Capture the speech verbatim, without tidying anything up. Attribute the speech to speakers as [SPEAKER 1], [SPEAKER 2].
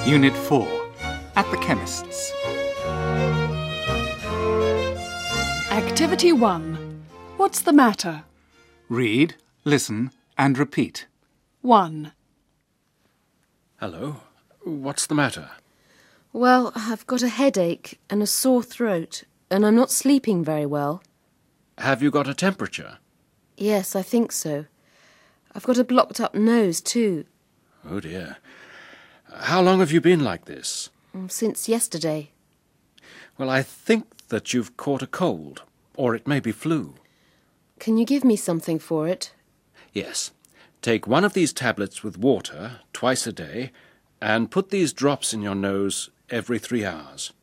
[SPEAKER 1] Unit four, at the chemist's.
[SPEAKER 2] Activity one. What's the matter?
[SPEAKER 1] Read, listen and repeat.
[SPEAKER 2] one.
[SPEAKER 3] Hello. What's the matter?
[SPEAKER 4] Well, I've got a headache and a sore throat, and I'm not sleeping very well.
[SPEAKER 3] Have you got a temperature?
[SPEAKER 4] Yes, I think so. I've got a blocked-up nose, too.
[SPEAKER 3] Oh, dear. How long have you been like this?
[SPEAKER 4] Since yesterday.
[SPEAKER 3] Well, I think that you've caught a cold, or it may be flu.
[SPEAKER 4] Can you give me something for it?
[SPEAKER 3] Yes. Take one of these tablets with water twice a day and put these drops in your nose every three hours.